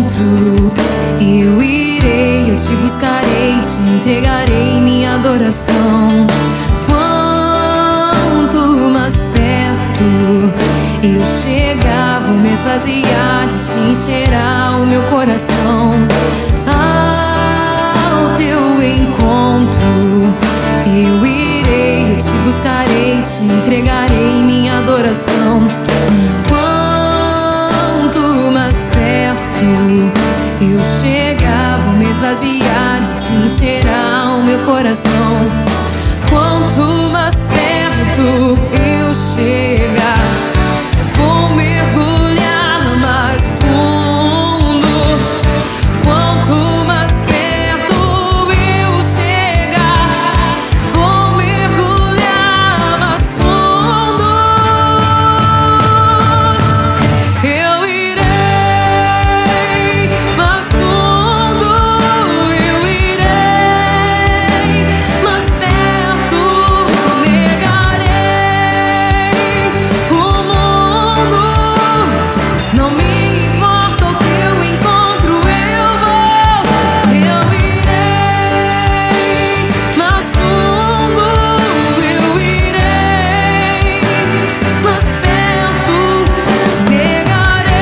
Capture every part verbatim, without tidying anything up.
encontro, eu irei, eu te buscarei, te entregarei minha adoração. Quanto mais perto eu chegar, vou me esvaziar de te encherá o meu coração. Ao teu encontro eu irei, eu te buscarei, te entregarei minha adoração. Quanto mais perto eu chegar, vou me esvaziar de te encherá o meu coração. Quanto mais perto eu chegar, vou mergulhar mais fundo. Quanto mais perto eu chegar, vou mergulhar mais fundo. Eu irei mais fundo, eu irei mais perto, negarei o mundo. Não me importa o teu encontro, eu vou. Eu irei mais fundo, eu irei mais perto, negarei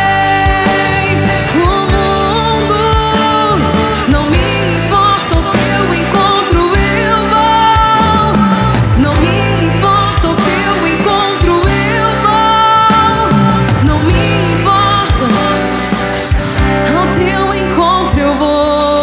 o mundo. Não me importa o teu encontro, eu vou. Não me importa o teu encontro, eu vou. Não me importa, ao teu encontro eu vou.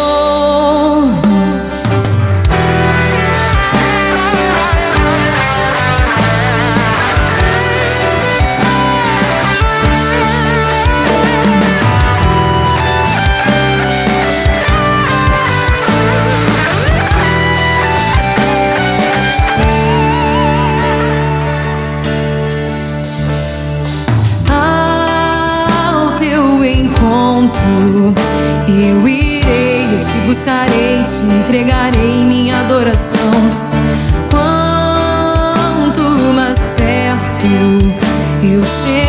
Ao teu encontro eu irei, eu te buscarei, te entregarei minha adoração. Quanto mais perto eu chegar,